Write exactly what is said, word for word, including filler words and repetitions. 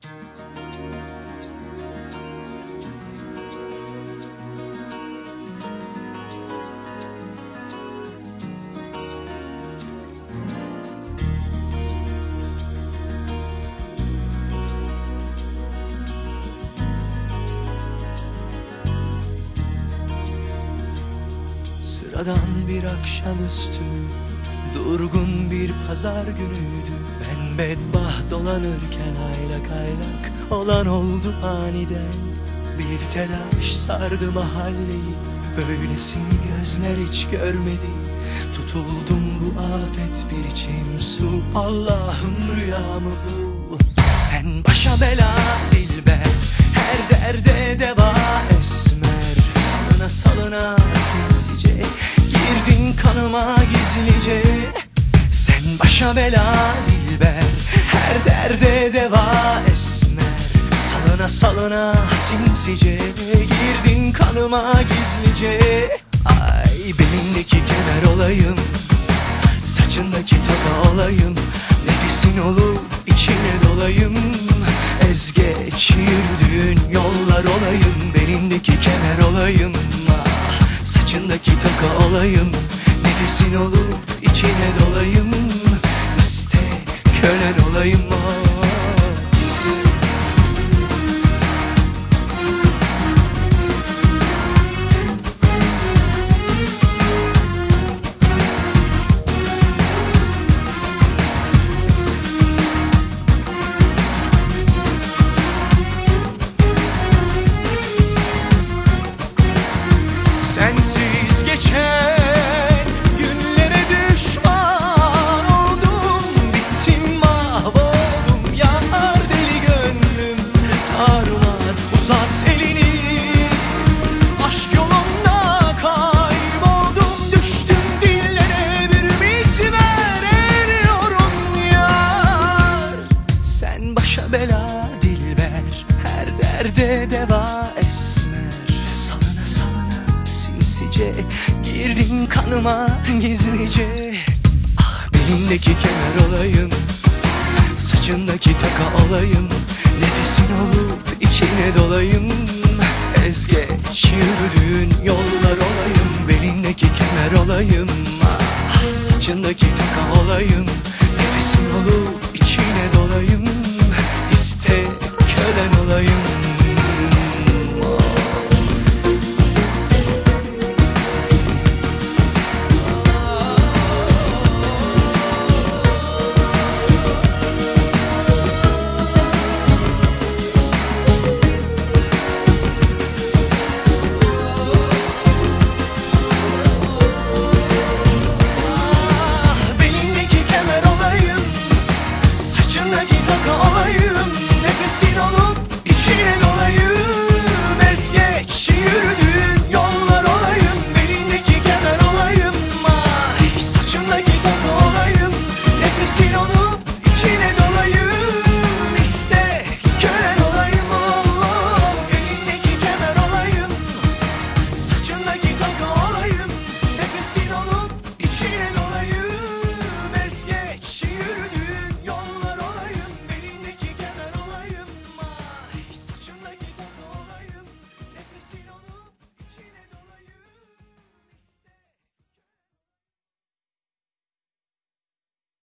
Sıradan bir akşamüstü, durgun bir pazar günüydü. Ben bedbaht dolanırken aylak aylak olan oldu aniden. Bir telaş sardı mahalleyi, böylesini gözler hiç görmedi. Tutuldum bu afet bir içim su, Allah'ım rüya mı bu? Sen başa bela dilber, her derde deva esmer. Salına salına sinsice girdin kanıma gizlice. Sen başa bela dilber, her derde deva esmer. Salına salına sinsice girdin kanıma gizlice. Ay belindeki kemer olayım, saçındaki taka olayım, nefesin olup içine dolayım. Ez geç yürüdüğün yollar olayım, belindeki kemer olayım, ah, saçındaki taka olayım, nefesin olup içine dolayım. İste kölen olayım, ah. Sensiz geçen günlere düşman oldum, bittim mahvoldum yar deli gönlüm tarumar. Uzat elini, aşk yolunda kayboldum, düştüm dillere bir bitmer eriyorum yar. Sen başa bela dilber, her derde deva esmer. Salına salına sinsice girdin kanıma gizlice. Ah belindeki kemer olayım, saçındaki taka olayım, nefesin olup içine dolayım. Ez geç yürüdüğün yollar olayım, belindeki kemer olayım, ah, saçındaki taka olayım, nefesin olup içine dolayım. İste kölen olayım. Saçındaki taka olayım, nefesin olur